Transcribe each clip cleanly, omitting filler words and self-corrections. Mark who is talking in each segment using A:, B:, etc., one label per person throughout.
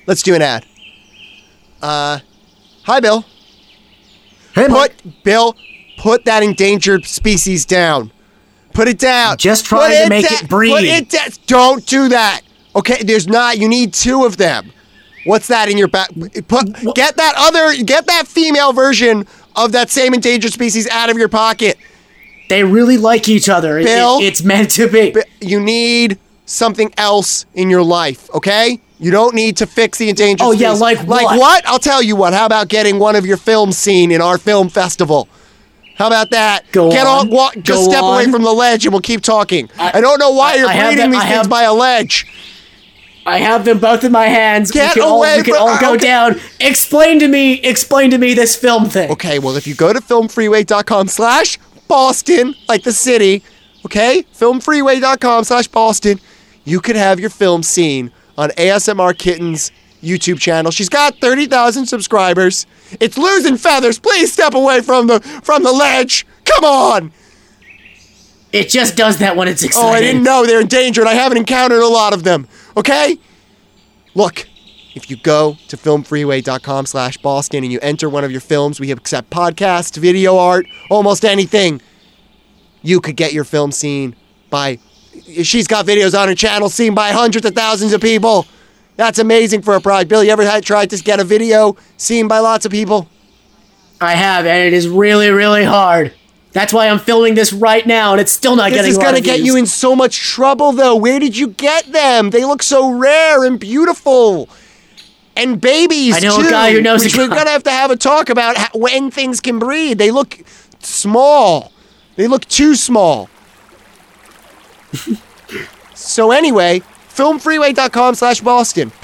A: Let's do an ad. Hi, Bill.
B: Hey, Mike.
A: Bill, put that endangered species down. Put it down.
B: Just trying to make it breathe.
A: Put it down. Don't do that. Okay, you need 2 of them. What's that in your back? Get that female version of that same endangered species out of your pocket.
B: They really like each other.
A: Bill,
B: it's meant to be.
A: You need something else in your life, okay? You don't need to fix the endangered species.
B: Oh, yeah, like what?
A: Like what? I'll tell you what. How about getting one of your films seen in our film festival? How about that? Just step away from the ledge and we'll keep talking. I don't know why you're breeding these things by a ledge.
B: I have them both in my hands.
A: We can
B: all go down. Explain to me this film thing.
A: Okay, well, if you go to filmfreeway.com/Boston, like the city, okay? Filmfreeway.com/Boston, you could have your film seen on ASMR Kitten's YouTube channel. She's got 30,000 subscribers. It's losing feathers. Please step away from the ledge. Come on.
B: It just does that when it's excited.
A: Oh, I didn't know they're endangered. I haven't encountered a lot of them. Okay? Look, if you go to filmfreeway.com/Boston and you enter one of your films, we accept podcasts, video art, almost anything. You could get your film seen by... She's got videos on her channel seen by hundreds of thousands of people. That's amazing for a product. Bill, you ever tried to get a video seen by lots of people?
B: I have, and it is really, really hard. That's why I'm filming this right now, and it's still not getting a lot of views. This is going to get you in so much trouble, though. Where did you get them? They look so rare and beautiful. And babies, too. I know a guy who knows a guy. We're going to have a talk about when things can breed. They look small. They look too small. So anyway, filmfreeway.com/Boston.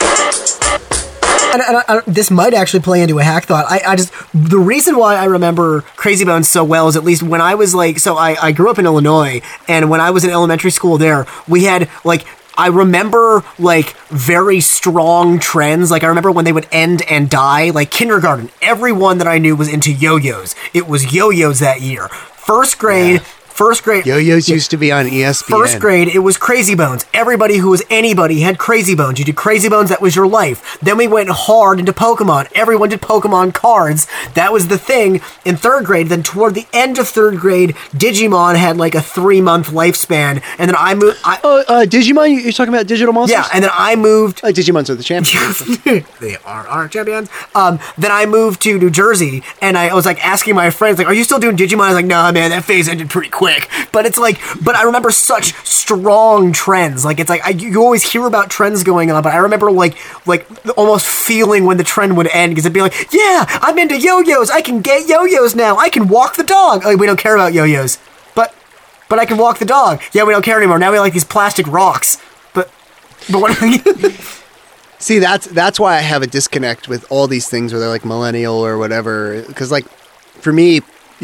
C: And this might actually play into a hack thought. The reason why I remember Crazy Bones so well is at least when I was I grew up in Illinois, and when I was in elementary school there, we had I remember very strong trends. I remember when they would end and die. Kindergarten, everyone that I knew was into yo-yos. It was yo-yos that year. First grade. Yeah.
A: Yo-yos used to be on ESPN.
C: First grade, it was Crazy Bones. Everybody who was anybody had Crazy Bones. You did Crazy Bones, that was your life. Then we went hard into Pokemon. Everyone did Pokemon cards. That was the thing in 3rd grade. Then toward the end of 3rd grade, Digimon had a 3-month lifespan. And then I moved...
A: Digimon? You're talking about digital monsters?
C: Yeah, and then I moved...
A: Digimons are the champions.
C: They are our champions. Then I moved to New Jersey, and I was asking my friends, are you still doing Digimon? I was like, nah, man, that phase ended pretty quick. But it's but I remember such strong trends. You always hear about trends going on, but I remember almost feeling when the trend would end, because it'd be yeah, I'm into yo-yos. I can get yo-yos now. I can walk the dog. We don't care about yo-yos, but I can walk the dog. Yeah, we don't care anymore. Now we like these plastic rocks. But what?
A: See, that's why I have a disconnect with all these things where they're millennial or whatever. Because for me,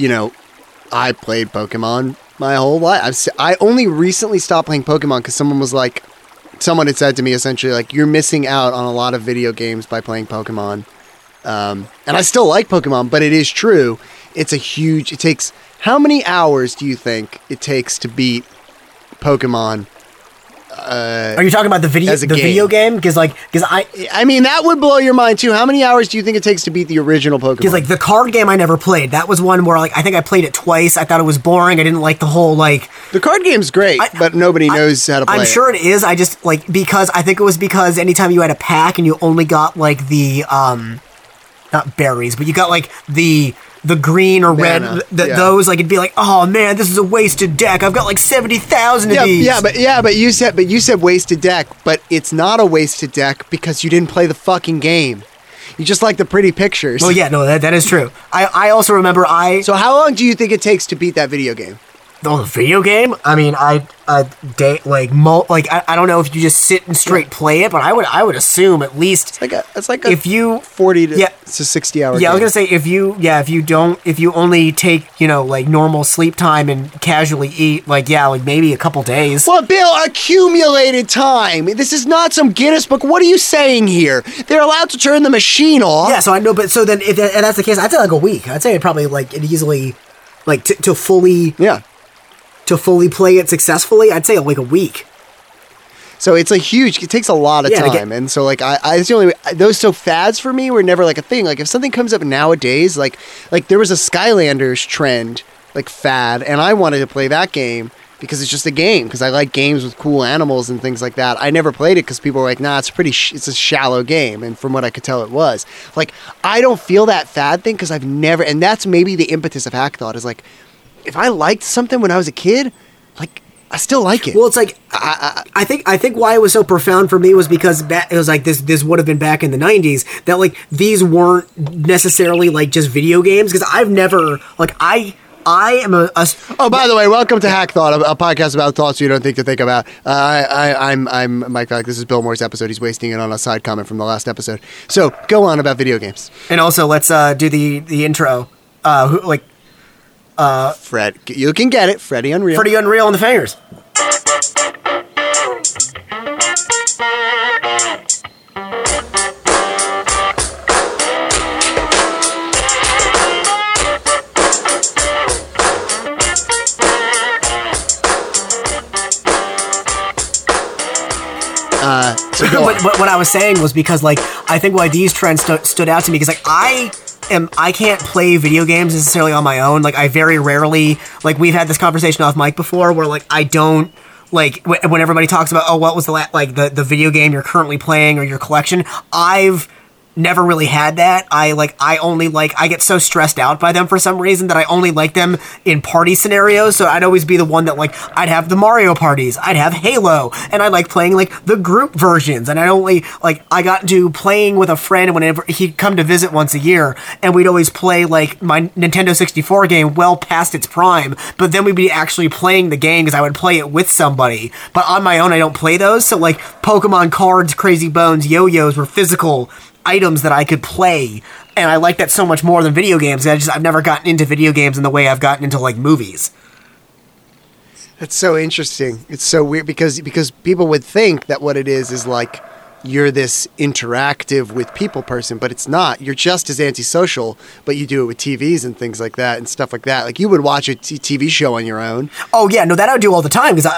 A: I played Pokemon my whole life. I only recently stopped playing Pokemon because someone had said to me essentially you're missing out on a lot of video games by playing Pokemon. And I still like Pokemon, but it is true. It takes, how many hours do you think it takes to beat Pokemon?
C: Are you talking about the video game? Because
A: I mean, that would blow your mind too. How many hours do you think it takes to beat the original Pokemon?
C: Because the card game I never played. That was one where I think I played it twice. I thought it was boring. I didn't like the whole
A: The card game's great, but nobody knows how to play it.
C: I'm sure it is. I just because I think it was because anytime you had a pack and you only got the not berries, but you got the green or red, those it'd be oh man, this is a wasted deck. I've got 70,000 of these.
A: But you said wasted deck, but it's not a wasted deck because you didn't play the fucking game. You just like the pretty pictures.
C: Well, yeah, no, that is true. I also remember
A: So how long do you think it takes to beat that video game?
C: Oh, the video game? I mean, I don't know if you just sit and straight play it, but I would assume at least
A: it's like a 40 to 60 hour game.
C: I was gonna say if you only take normal sleep time and casually eat maybe a couple days.
A: Well, Bill, accumulated time. This is not some Guinness book. What are you saying here? They're allowed to turn the machine off.
C: Yeah, so I know, but so then if that's the case, I'd say a week. I'd say it probably it easily to fully. Yeah. To fully play it successfully, I'd say a week.
A: So it's it takes a lot of time. And so like it's the only way, those fads for me were never like a thing. Like if something comes up nowadays, like there was a Skylanders trend, like fad, and I wanted to play that game because it's just a game, because I like games with cool animals and things like that. I never played it because people were like, nah, it's it's a shallow game. And from what I could tell, it was. Like, I don't feel that fad thing because I've never, and that's maybe the impetus of Hack Thought, is like, if I liked something when I was a kid, like, I still like it.
C: Well, it's like, I think why it was so profound for me was because it was like this would have been back in the 90s, that like these weren't necessarily like just video games, because I've never, like, I am a...
A: Oh, by the way, welcome to Hack Thought, a podcast about thoughts you don't think to think about. I'm Mike Falk. This is Bill Moore's episode. He's wasting it on a side comment from the last episode. So, go on about video games.
C: And also, let's do the intro.
A: Fred, you can get it. Freddie Unreal.
C: Freddie Unreal and the Fangers. But what I was saying was because, like, I think why these trends stood out to me, because, like, I can't play video games necessarily on my own. Like, I very rarely, like, we've had this conversation off mic before where, like, I don't, like, when everybody talks about, oh, what was the video game you're currently playing or your collection, I've never really had that. I get so stressed out by them for some reason that I only like them in party scenarios. So I'd always be the one that, like, I'd have the Mario parties, I'd have Halo, and I like playing like the group versions. And I got into playing with a friend whenever he'd come to visit once a year, and we'd always play like my Nintendo 64 game well past its prime. But then we'd be actually playing the game because I would play it with somebody. But on my own, I don't play those. So like Pokemon cards, Crazy Bones, yo-yos were physical items that I could play, and I like that so much more than video games. I've never gotten into video games in the way I've gotten into like movies.
A: That's so interesting. It's so weird because people would think that what it is like you're this interactive with people person, but it's not. You're just as antisocial, but you do it with TVs and things like that and stuff like that. Like you would watch a TV show on your own.
C: Oh yeah, no, that I would do all the time, because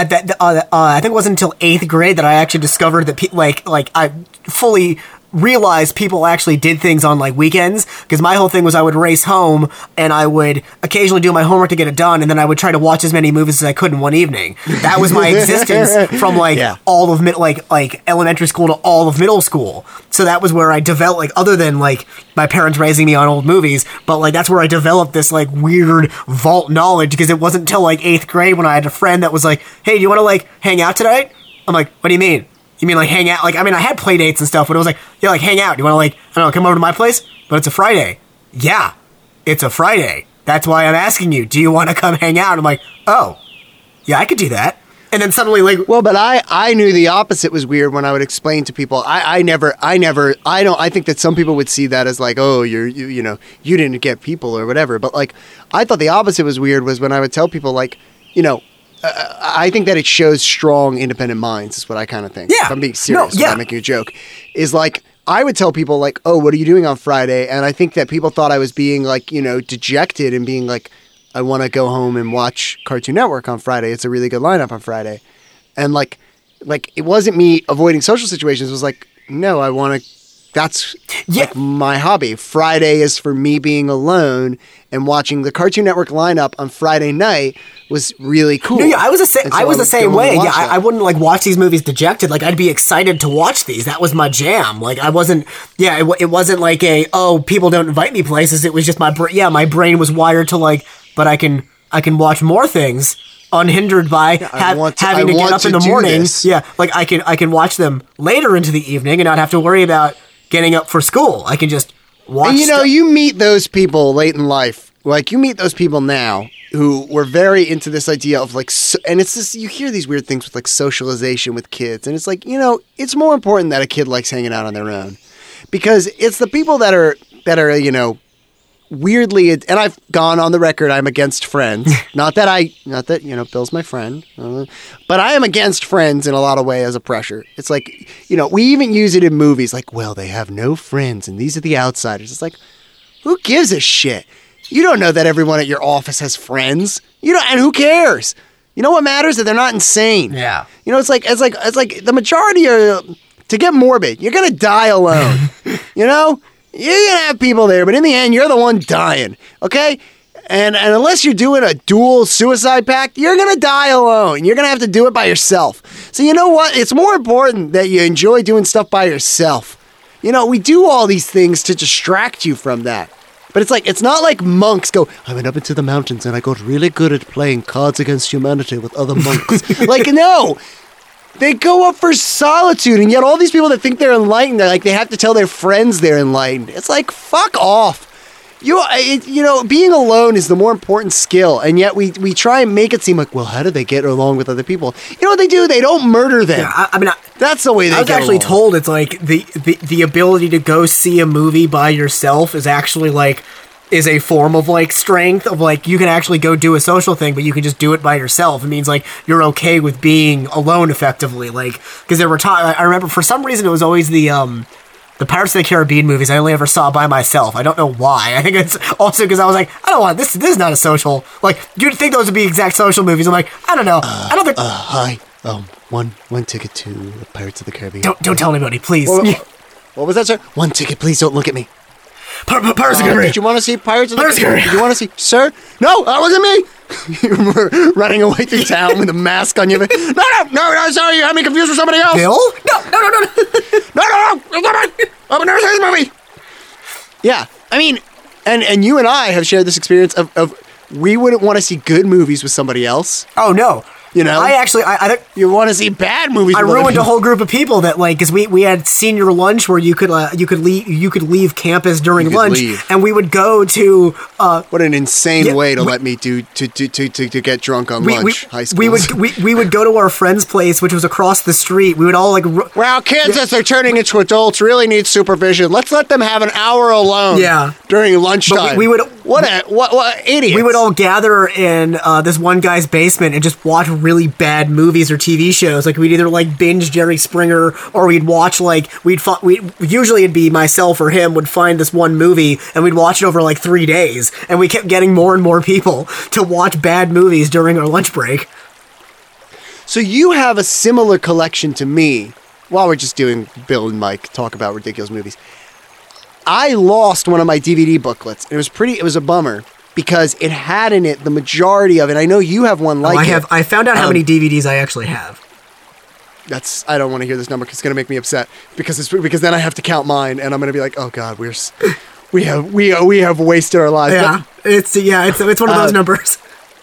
C: I think it wasn't until 8th grade that I actually discovered that I fully realized people actually did things on like weekends, because my whole thing was I would race home and I would occasionally do my homework to get it done, and then I would try to watch as many movies as I could in one evening. That was my existence from all of like elementary school to all of middle school. So that was where I developed, like, other than like my parents raising me on old movies, but like that's where I developed this like weird vault knowledge, because it wasn't until like 8th grade when I had a friend that was like, hey, do you want to like hang out tonight? I'm like, what do you mean? You mean like hang out? Like, I mean, I had play dates and stuff, but it was like, yeah, like hang out. Do you want to like, I don't know, come over to my place? But it's a Friday. Yeah, it's a Friday. That's why I'm asking you. Do you want to come hang out? I'm like, oh, yeah, I could do that. And then suddenly, like,
A: well, but I knew the opposite was weird when I would explain to people. I think that some people would see that as like, oh, you didn't get people or whatever. But like, I thought the opposite was weird was when I would tell people like, I think that it shows strong, independent minds is what I kind of think.
C: Yeah.
A: If I'm being serious, I'm making a joke. Is like, I would tell people like, oh, what are you doing on Friday? And I think that people thought I was being like, dejected and being like, I want to go home and watch Cartoon Network on Friday. It's a really good lineup on Friday. And like it wasn't me avoiding social situations. It was like, no, I want to, that's like my hobby. Friday is for me being alone, and watching the Cartoon Network lineup on Friday night was really cool.
C: No, yeah, I was the same way. Yeah, I wouldn't like watch these movies dejected. Like, I'd be excited to watch these. That was my jam. Like, I wasn't. Yeah, it wasn't like people don't invite me places. It was just my brain was wired to like, but I can watch more things unhindered by having to get up in the morning. This. Yeah, like I can watch them later into the evening and not have to worry about getting up for school. I can just watch.
A: And you meet those people late in life. Like, you meet those people now who were very into this idea of like, and it's this, you hear these weird things with like socialization with kids, and it's like, it's more important that a kid likes hanging out on their own, because it's the people that are weirdly, and I've gone on the record, I'm against friends. not that Bill's my friend, but I am against friends in a lot of ways as a pressure. It's like, we even use it in movies, like, well, they have no friends and these are the outsiders. It's like, who gives a shit? You don't know that everyone at your office has friends. And who cares? You know what matters? That they're not insane.
C: Yeah.
A: You know, it's like the majority are, to get morbid, you're going to die alone. You know? You're going to have people there, but in the end, you're the one dying. Okay? And unless you're doing a dual suicide pact, you're going to die alone. You're going to have to do it by yourself. So you know what? It's more important that you enjoy doing stuff by yourself. You know, we do all these things to distract you from that. But it's not like monks go, I went up into the mountains and I got really good at playing Cards Against Humanity with other monks. Like, no. They go up for solitude, and yet all these people that think they're enlightened, they're like, they have to tell their friends they're enlightened. It's like, fuck off. You know, being alone is the more important skill, and yet we try and make it seem like, well, how do they get along with other people? You know what they do? They don't murder them.
C: Yeah, I mean,
A: that's the way they get along. I was
C: actually told it's like the ability to go see a movie by yourself is actually like is a form of like strength of like you can actually go do a social thing, but you can just do it by yourself. It means like you're okay with being alone effectively. Like because there were I remember for some reason it was always the Pirates of the Caribbean movies I only ever saw by myself. I don't know why. I think it's also because I was like, I don't want this. This is not a social. Like you'd think those would be exact social movies. I'm like, I don't know. I don't think.
A: Hi. One ticket to the Pirates of the Caribbean.
C: Don't tell anybody, please.
A: What was that, sir? One ticket, please. Don't look at me.
C: Pirates of the Caribbean.
A: Did you want to see Pirates of the Caribbean? Did you want to see, sir? No, that wasn't me. You were running away through town with a mask on your face. No, sorry, you had me confused with somebody else.
C: Bill? No.
A: I've never seen this movie. Yeah, I mean, and you and I have shared this experience of we wouldn't want to see good movies with somebody else.
C: Oh, no.
A: You know,
C: I think
A: you want to see bad movies.
C: I ruined a whole group of people that like because we had senior lunch where you could leave campus during lunch and we would go to
A: what an insane way to let me do to get drunk on lunch. High school.
C: We would go to our friend's place, which was across the street. We would all like
A: well, kids as they're turning into adults really need supervision. Let's let them have an hour alone.
C: Yeah.
A: During lunchtime.
C: We would
A: what idiots.
C: We would all gather in this one guy's basement and just watch really bad movies or TV shows. Like we'd either like binge Jerry Springer or we'd watch like usually it'd be myself or him would find this one movie and we'd watch it over like 3 days and we kept getting more and more people to watch bad movies during our lunch break.
A: So you have a similar collection to me while we're just doing Bill and Mike talk about ridiculous movies. I lost one of my DVD booklets. It was a bummer. Because it had in it the majority of it. I know you have one like it.
C: I found out how many DVDs I actually have.
A: I don't want to hear this number because it's going to make me upset. Because then I have to count mine, and I'm going to be like, oh God, we have wasted our lives.
C: Yeah, it's one of those numbers.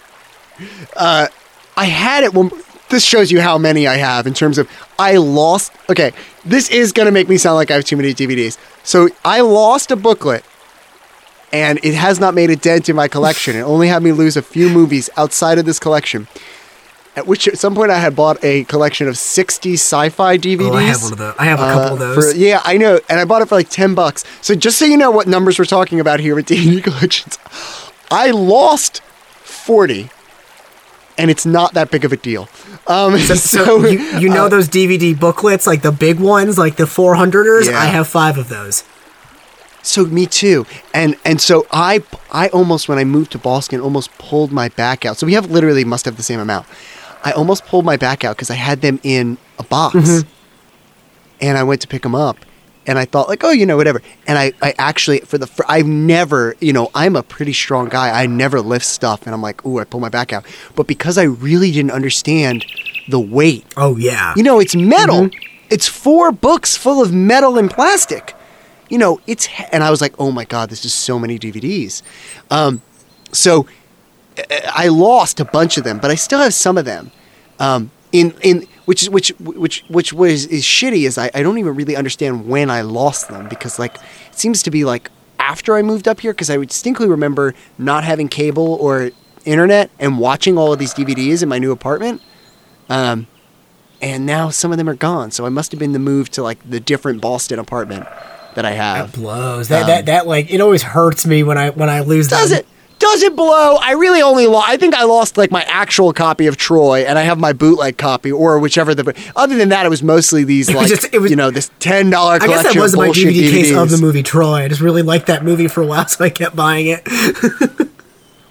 A: I had it. Well, this shows you how many I have in terms of I lost. Okay, this is going to make me sound like I have too many DVDs. So I lost a booklet. And it has not made a dent in my collection. It only had me lose a few movies outside of this collection. At some point I had bought a collection of 60 sci-fi DVDs.
C: Oh, I have one of those. I have a couple of those.
A: Yeah, I know. And I bought it for like $10. So just so you know what numbers we're talking about here with DVD collections, I lost 40. And it's not that big of a deal.
C: So you know those DVD booklets, like the big ones, like the 400ers? Yeah. I have 5 of those.
A: So me too, and so I almost, when I moved to Boston, almost pulled my back out. So we literally must have the same amount. I almost pulled my back out because I had them in a box, and I went to pick them up, and I thought like, oh, whatever. And I actually I've never, I'm a pretty strong guy. I never lift stuff, and I'm like, ooh, I pulled my back out. But because I really didn't understand the weight.
C: Oh yeah.
A: It's metal. It's 4 books full of metal and plastic. And I was like, oh my God, this is so many DVDs. So I lost a bunch of them, but I still have some of them. Which is shitty is I don't even really understand when I lost them because like it seems to be like after I moved up here because I would distinctly remember not having cable or internet and watching all of these DVDs in my new apartment. And now some of them are gone. So I must have been the move to like the different Boston apartment that I have.
C: That blows. That like it always hurts me when I lose them.
A: Does it blow? I really only I think I lost like my actual copy of Troy, and I have my bootleg copy or whichever. Other than that, it was mostly these this $10 collection. I guess that was my DVD
C: case of the movie Troy. I just really liked that movie for a while, so I kept buying it.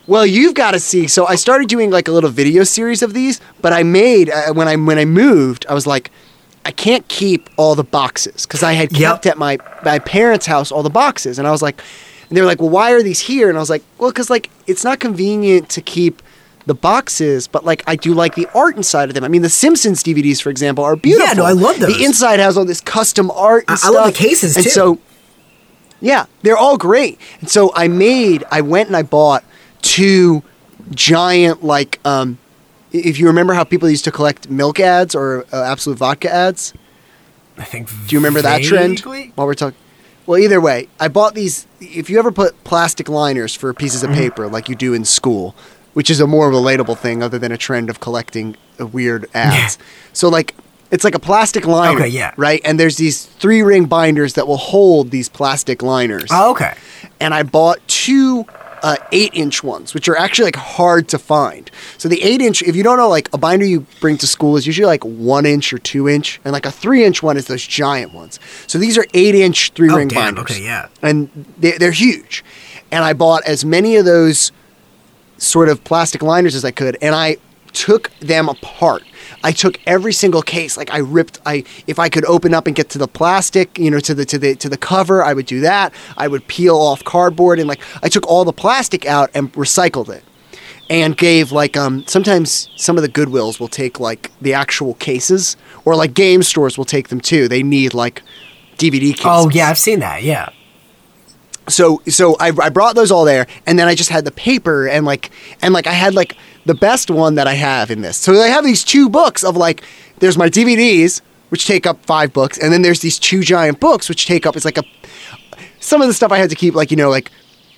A: Well, you've got to see. So I started doing like a little video series of these, but I made when I moved, I was like, I can't keep all the boxes because I had kept at my parents' house all the boxes, and I was like, and they were like, well, why are these here? And I was like, well, because like it's not convenient to keep the boxes, but like I do like the art inside of them. I mean, the Simpsons DVDs, for example, are beautiful.
C: Yeah, no, I love those.
A: The inside has all this custom art and stuff.
C: I love the cases too.
A: And so, yeah, they're all great. And so I went and I bought 2 giant, like, if you remember how people used to collect milk ads or Absolute Vodka ads.
C: I think.
A: Do you remember that trend? While we're talking. Well, either way, I bought these. If you ever put plastic liners for pieces of paper, like you do in school, which is a more relatable thing other than a trend of collecting weird ads. So, like, it's like a plastic liner, right? And there's these 3-ring binders that will hold these plastic liners.
C: Oh, okay.
A: And I bought 2 8-inch ones, which are actually like hard to find. So the 8-inch, if you don't know, like a binder you bring to school is usually like 1-inch or 2-inch, and like a 3-inch one is those giant ones. So these are 8-inch 3-ring binders.
C: Okay, yeah.
A: And they're huge. And I bought as many of those sort of plastic liners as I could, and I took them apart. I took every single case. Like if I could open up and get to the plastic, to the cover, I would do that. I would peel off cardboard, and like I took all the plastic out and recycled it, and gave like sometimes some of the Goodwills will take like the actual cases, or like game stores will take them too. They need like DVD cases.
C: Oh yeah, I've seen that. Yeah.
A: So I brought those all there, and then I just had the paper and I had like the best one that I have in this. So I have these 2 books of like, there's my DVDs, which take up 5 books, and then there's these 2 giant books, which take up, it's like some of the stuff I had to keep, like, like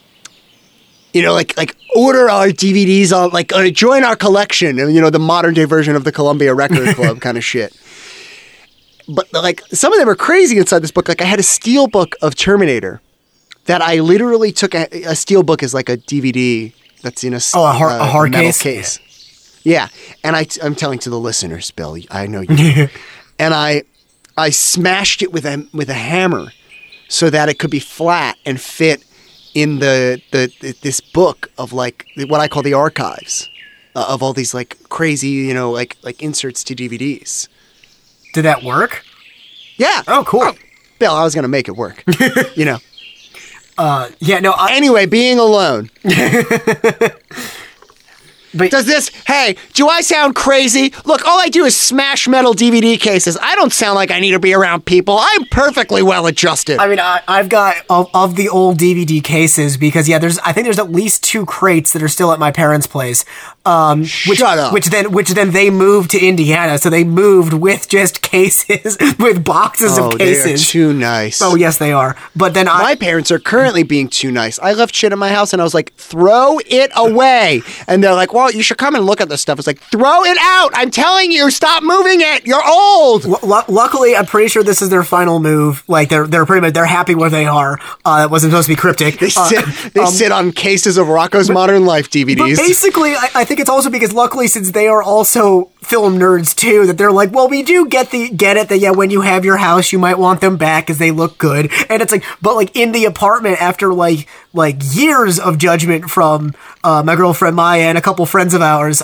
A: order our DVDs on, like, join our collection, the modern day version of the Columbia Record Club kind of shit. But like, some of them are crazy inside this book. Like, I had a steel book of Terminator that I literally took a steel book is like a DVD that's in a
C: hard
A: metal
C: case.
A: Yeah, and I'm telling to the listeners, Bill, I know you. And I smashed it with a hammer so that it could be flat and fit in this book of like what I call the archives of all these like crazy like inserts to DVDs.
C: Did that work?
A: Yeah.
C: Oh, cool.
A: Bill, I was gonna make it work.
C: Anyway,
A: being alone.
C: But
A: do I sound crazy? Look, all I do is smash metal DVD cases. I don't sound like I need to be around people. I'm perfectly well adjusted.
C: I mean, I've got of the old DVD cases because I think there's at least 2 crates that are still at my parents' place.
A: Shut up.
C: Which then they moved to Indiana, so they moved with just cases, with boxes of cases.
A: They are too nice.
C: Oh yes, they are. But then
A: my parents are currently being too nice. I left shit in my house and I was like, throw it away. And they're like, well, you should come and look at this stuff. It's like, throw it out. I'm telling you, stop moving it. You're old.
C: Luckily, I'm pretty sure this is their final move. Like they're pretty much, they're happy where they are. It wasn't supposed to be cryptic.
A: They sit on cases of Rocco's Modern Life DVDs.
C: But basically, I think it's also because luckily, since they are also film nerds too, that they're like, well, we do get it that when you have your house, you might want them back because they look good. And it's like, but like in the apartment after like years of judgment from my girlfriend Maya and a couple friends of ours,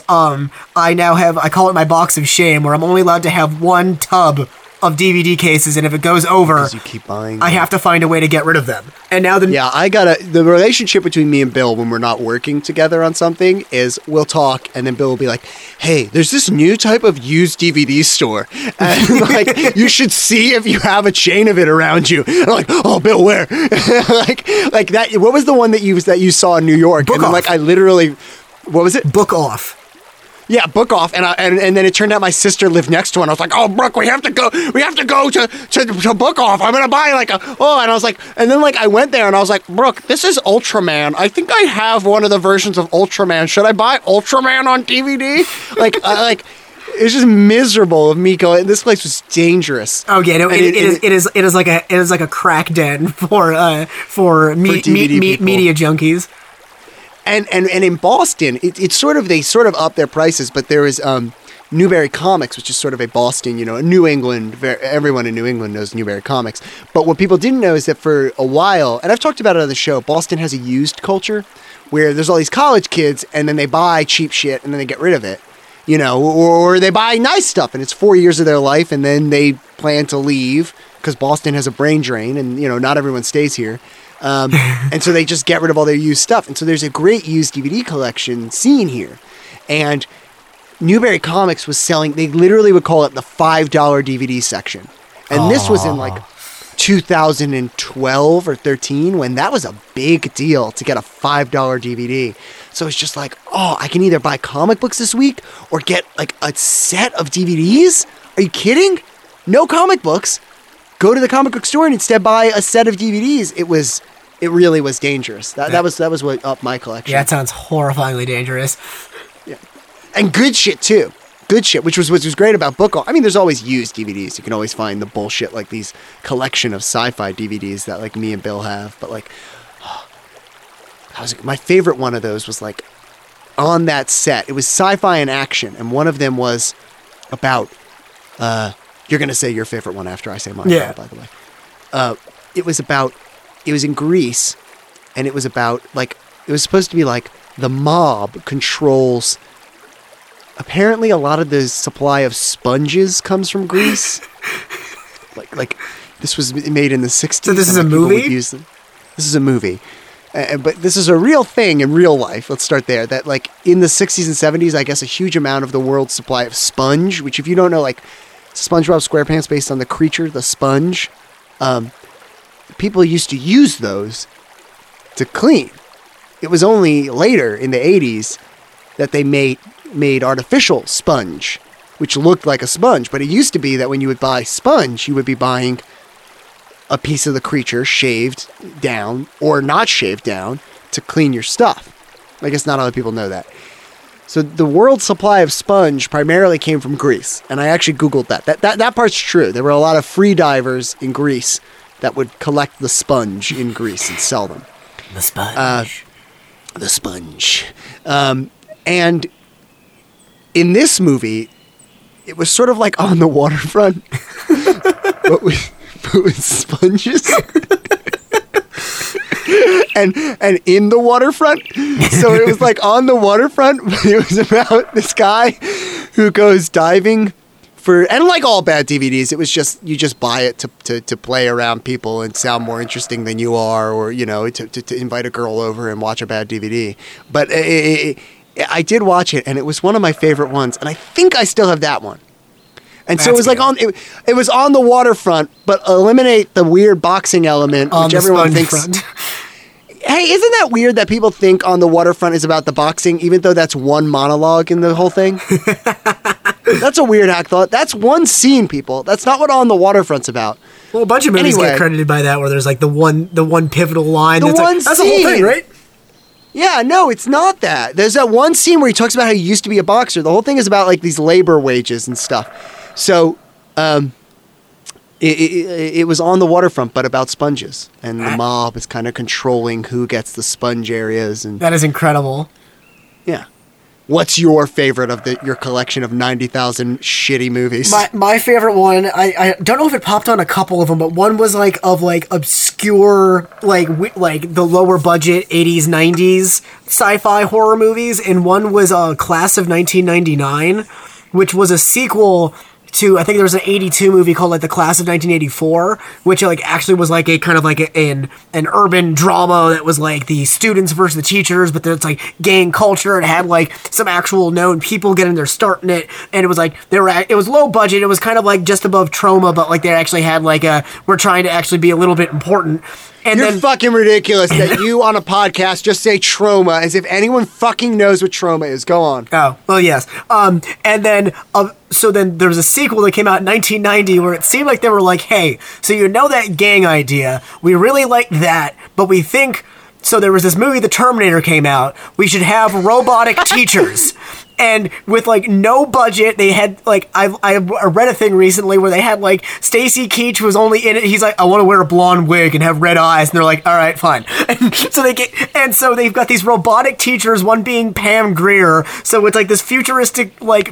C: I call it my box of shame, where I'm only allowed to have 1 tub of DVD cases, and if it goes over,
A: you keep buying them.
C: I have to find a way to get rid of them. And now
A: the relationship between me and Bill when we're not working together on something is we'll talk, and then Bill will be like, hey, there's this new type of used DVD store, and like you should see if you have a chain of it around you. And I'm like, oh, Bill, where? like that. What was the one that you saw in New York?
C: Book Off.
A: Like I literally, what was it?
C: Book Off.
A: Yeah, Book Off, and then it turned out my sister lived next to one. I was like, oh, Brooke, we have to go to Book Off. I'm gonna buy and I was like, and then like I went there and I was like, Brooke, this is Ultraman. I think I have one of the versions of Ultraman. Should I buy Ultraman on DVD? It's just miserable of me going. This place was dangerous.
C: Oh yeah, no, it is like a crack den for media junkies.
A: And in Boston, it's sort of, they sort of up their prices, but there is Newbury Comics, which is sort of a Boston, New England, everyone in New England knows Newbury Comics. But what people didn't know is that for a while, and I've talked about it on the show, Boston has a used culture where there's all these college kids and then they buy cheap shit and then they get rid of it, or they buy nice stuff and it's 4 years of their life and then they plan to leave because Boston has a brain drain and, not everyone stays here. And so they just get rid of all their used stuff. And so there's a great used DVD collection scene here. And Newbury Comics was selling, they literally would call it the $5 DVD section. And this was in like 2012 or 13 when that was a big deal to get a $5 DVD. So it's just like, I can either buy comic books this week or get like a set of DVDs? Are you kidding? No comic books. Go to the comic book store and instead buy a set of DVDs. It really was dangerous. That was what upped my collection.
C: Yeah, that sounds horrifyingly dangerous.
A: Yeah. And good shit too. Good shit, which was great about Book All. I mean, there's always used DVDs. You can always find the bullshit like these collection of sci-fi DVDs that like me and Bill have. But like, my favorite one of those was like on that set. It was sci-fi and action, and one of them was about. You're gonna say your favorite one after I say mine.
C: Yeah.
A: By the way, it was in Greece, and it was about like it was supposed to be like the mob controls. Apparently, a lot of the supply of sponges comes from Greece. like this was made in the 60s.
C: So this is a movie?
A: This is a movie. But this is a real thing in real life. Let's start there. That like in the 60s and 70s, I guess a huge amount of the world's supply of sponge, which if you don't know, like SpongeBob SquarePants based on the creature, the sponge, people used to use those to clean. It was only later in the 80s that they made artificial sponge, which looked like a sponge. But it used to be that when you would buy sponge, you would be buying a piece of the creature shaved down or not shaved down to clean your stuff. I guess not a lot of people know that. So the world's supply of sponge primarily came from Greece. And I actually Googled that. That part's true. There were a lot of free divers in Greece that would collect the sponge in Greece and sell them.
C: The sponge.
A: The sponge. And in this movie, it was sort of like on the waterfront, but with sponges. and in the waterfront. So it was like on the waterfront, but it was about this guy who goes diving and like all bad DVDs, it was just, you just buy it to play around people and sound more interesting than you are, or, to invite a girl over and watch a bad DVD. But I did watch it, and it was one of my favorite ones, and I think I still have that one. And so it was like it was on the waterfront, but eliminate the weird boxing element, which everyone thinks. Hey, isn't that weird that people think On the Waterfront is about the boxing, even though that's one monologue in the whole thing? That's a weird hack thought. That's one scene, people. That's not what On the Waterfront's about.
C: Well, a bunch of movies get credited by that, where there's like the one pivotal line.
A: That's
C: the whole thing, right?
A: Yeah, no, it's not that. There's that one scene where he talks about how he used to be a boxer. The whole thing is about like these labor wages and stuff. So, it was On the Waterfront, but about sponges, and the mob is kind of controlling who gets the sponge areas. And
C: that is incredible.
A: Yeah. What's your favorite of your collection of 90,000 shitty movies?
C: My favorite one, I don't know if it popped on a couple of them, but one was like obscure, like the lower budget 80s, 90s sci-fi horror movies, and one was Class of 1999, which was a sequel to, I think there was an 82 movie called like The Class of 1984, which like actually was like a kind of like an urban drama that was like the students versus the teachers, but then it's like gang culture. It had like some actual known people getting their start in it, and it was like it was low budget. It was kind of like just above Troma, but like they actually had like we're trying to actually be a little bit important. And
A: You're fucking ridiculous that you on a podcast just say Troma as if anyone fucking knows what Troma is. Go on.
C: Oh, well, yes. And then, so then there was a sequel that came out in 1990 where it seemed like they were like, hey, so that gang idea, we really like that, but we think, so there was this movie, The Terminator, came out, we should have robotic teachers. And with like no budget, they had like I read a thing recently where they had like Stacy Keach was only in it. He's like, I want to wear a blonde wig and have red eyes, and they're like, all right, fine. And so they've got these robotic teachers, one being Pam Grier. So it's like this futuristic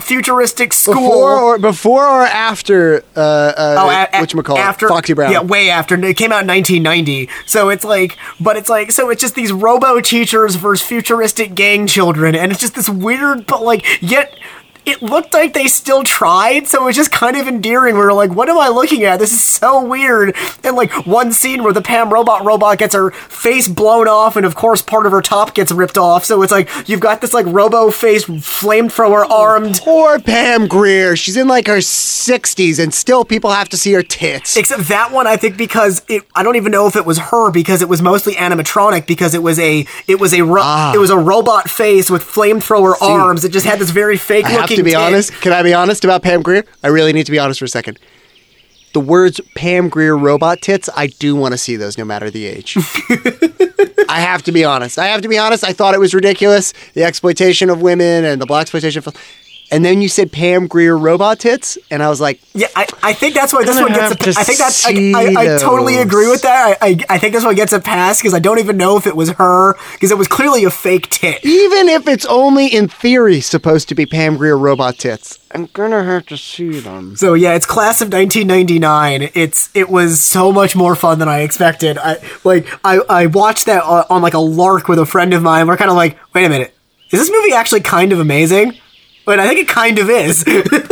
C: school.
A: Before or after? Whatchamacallit?
C: After
A: Foxy Brown.
C: Yeah, way after. It came out in 1990. So it's just these robo teachers versus futuristic gang children, and it's just this weird, but like yet it looked like they still tried, so it was just kind of endearing. We were like, what am I looking at? This is so weird. And like one scene where the Pam robot gets her face blown off, and of course part of her top gets ripped off. So it's like you've got this like robo face flamethrower armed.
A: Poor Pam Grier. She's in like her 60s, and still people have to see her tits.
C: Except that one, I think, because I don't even know if it was her, because it was mostly animatronic, because it was a robot face with flamethrower arms. It just had this very fake looking.
A: To be honest, can I be honest about Pam Grier? I really need to be honest for a second. The words Pam Grier robot tits, I do want to see those no matter the age. I have to be honest. I thought it was ridiculous, the exploitation of women and the blaxploitation. And then you said Pam Grier robot tits, and I was like,
C: yeah, I think that's why this one gets a pass. I think that's I totally agree with that. I think this one gets a pass because I don't even know if it was her, because it was clearly a fake tit.
A: Even if it's only in theory supposed to be Pam Grier robot tits, I'm gonna have to see them.
C: So yeah, it's class of 1999. It was so much more fun than I expected. I watched that on like a lark with a friend of mine. We're kind of like, wait a minute, is this movie actually kind of amazing? But I think it kind of is.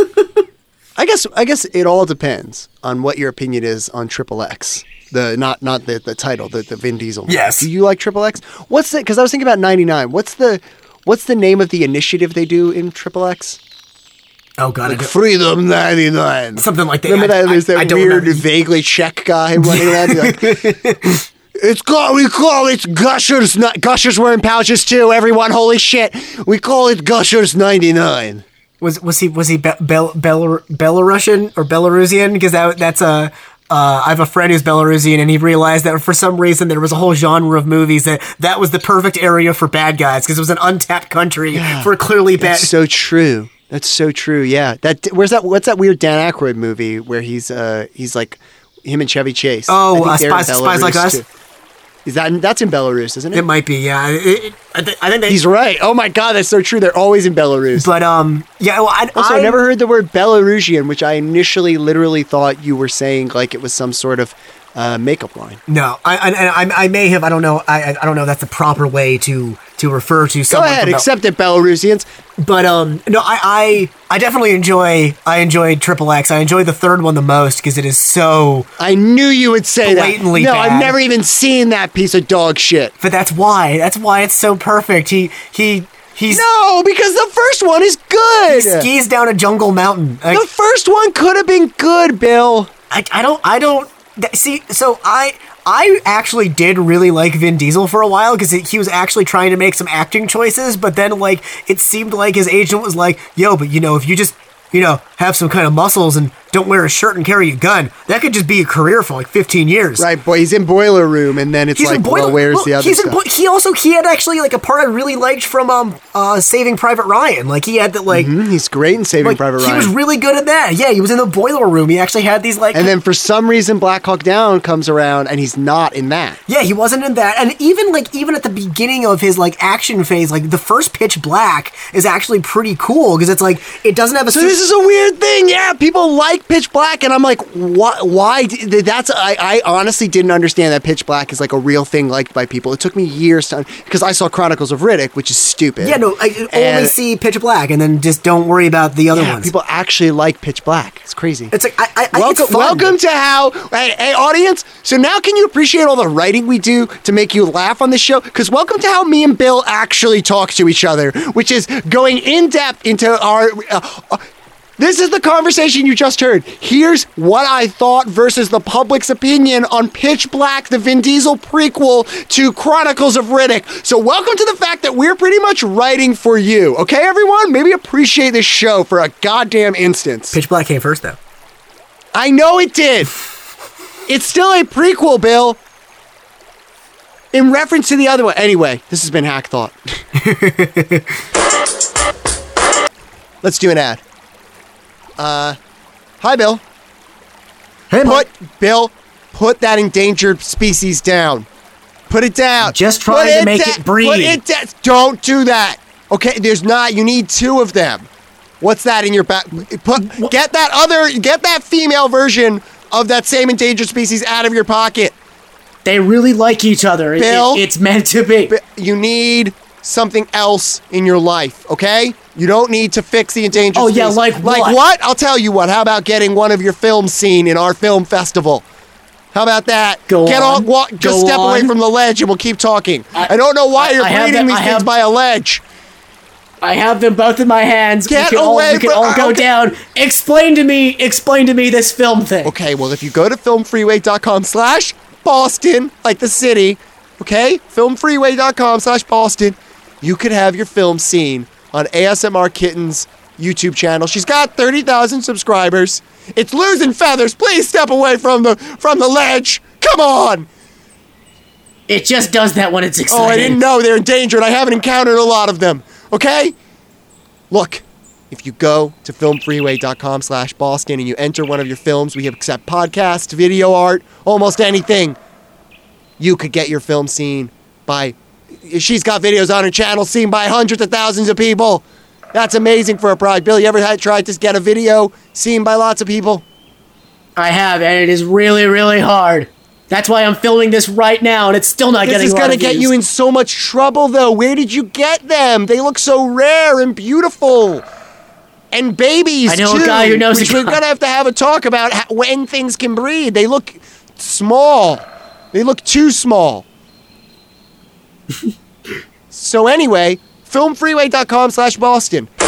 A: I guess it all depends on what your opinion is on Triple X. Not the title, the Vin Diesel movie.
C: Yes.
A: Do you like Triple X? What's the? Because I was thinking about 99. What's the name of the initiative they do in Triple X?
C: Oh God,
A: like Freedom 99,
C: something like that.
A: Remember that? There's that weird, vaguely Czech guy running around. Like, we call it Gushers. Gushers were in pouches too. Everyone, holy shit! We call it Gushers 99.
C: Was he Belarusian or Belarusian? Because that's a. I have a friend who's Belarusian, and he realized that for some reason there was a whole genre of movies that was the perfect area for bad guys, because it was an untapped country for clearly bad.
A: That's so true. That's so true. Yeah. What's that weird Dan Aykroyd movie where he's like him and Chevy Chase?
C: Oh, Spies Like Us.
A: Too. That's in Belarus, isn't it?
C: It might be, yeah. I think
A: he's right. Oh my God, that's so true. They're always in Belarus.
C: But yeah. Well,
A: I never heard the word Belarusian, which I initially literally thought you were saying like it was some sort of makeup line.
C: No, I may have. I don't know. I don't know. That's the proper way to refer to someone.
A: Go ahead, accept it, Belarusians.
C: But no, I definitely enjoyed Triple X. I enjoyed the third one the most because it is so.
A: I knew you would say
C: blatantly
A: that. No,
C: bad.
A: I've never even seen that piece of dog shit.
C: But that's why it's so perfect. He's
A: no, because the first one is good.
C: He skis down a jungle mountain.
A: The first one could have been good, Bill.
C: I don't see. So I actually did really like Vin Diesel for a while because he was actually trying to make some acting choices, but then like it seemed like his agent was like, yo, but if you just have some kind of muscles and don't wear a shirt and carry a gun, that could just be a career for like 15 years.
A: Right, boy, he's in Boiler Room, and then it's where's the other stuff?
C: He had actually like a part I really liked from Saving Private Ryan. Like he had that like
A: he's great in Saving Private Ryan.
C: He was really good at that. Yeah, he was in the Boiler Room. He actually had these like.
A: And then for some reason, Black Hawk Down comes around, and he's not in that.
C: Yeah, he wasn't in that. And even at the beginning of his like action phase, like the first Pitch Black is actually pretty cool because it's like it doesn't have a.
A: So this is a weird thing. Yeah, people like Pitch Black, and I'm like, why? I honestly didn't understand that Pitch Black is like a real thing liked by people. It took me years to because I saw Chronicles of Riddick, which is stupid.
C: Yeah, no, I only see Pitch Black, and then just don't worry about the other ones.
A: People actually like Pitch Black. It's crazy.
C: It's like
A: welcome to how. Hey, audience. So now can you appreciate all the writing we do to make you laugh on this show? Because welcome to how me and Bill actually talk to each other, which is going in depth into our. This is the conversation you just heard. Here's what I thought versus the public's opinion on Pitch Black, the Vin Diesel prequel to Chronicles of Riddick. So welcome to the fact that we're pretty much writing for you. Okay, everyone? Maybe appreciate this show for a goddamn instance.
C: Pitch Black came first, though.
A: I know it did. It's still a prequel, Bill. In reference to the other one. Anyway, this has been Hack Thought. Let's do an ad. Hi, Bill.
C: Hey,
A: Bill, put that endangered species down. Put it down.
C: Just trying to make it breed.
A: Don't do that. Okay, you need 2 of them. What's that in your back? Get that female version of that same endangered species out of your pocket.
B: They really like each other.
A: Bill,
B: it's meant to be.
A: You need something else in your life, okay? You don't need to fix the endangered species.
B: Oh, yeah, like what?
A: Like what? I'll tell you what. How about getting one of your films seen in our film festival? How about that? Just step away from the ledge and we'll keep talking. I don't know why you're breeding these things by a ledge.
B: I have them both in my hands.
A: We can
B: all go down. Explain to me this film thing.
A: Okay, well, if you go to filmfreeway.com/Boston, like the city, okay? Filmfreeway.com/Boston, you could have your film seen on ASMR Kitten's YouTube channel. She's got 30,000 subscribers. It's losing feathers. Please step away from the ledge. Come on.
B: It just does that when it's exciting.
A: Oh, I didn't know they're endangered. I haven't encountered a lot of them. Okay? Look, if you go to filmfreeway.com/Boston and you enter one of your films, we accept podcasts, video art, almost anything. You could get your film seen by... She's got videos on her channel seen by hundreds of thousands of people. That's amazing for a product. Bill, you ever tried to get a video seen by lots of people?
B: I have, and it is really, really hard. That's why I'm filming this right now, and it's still not getting a lot of views.
A: This is going to get you in so much trouble, though. Where did you get them? They look so rare and beautiful. And babies, too.
B: I know a guy who knows a guy.
A: We're going to have a talk about when things can breed. They look small. They look too small. So anyway, filmfreeway.com/Boston.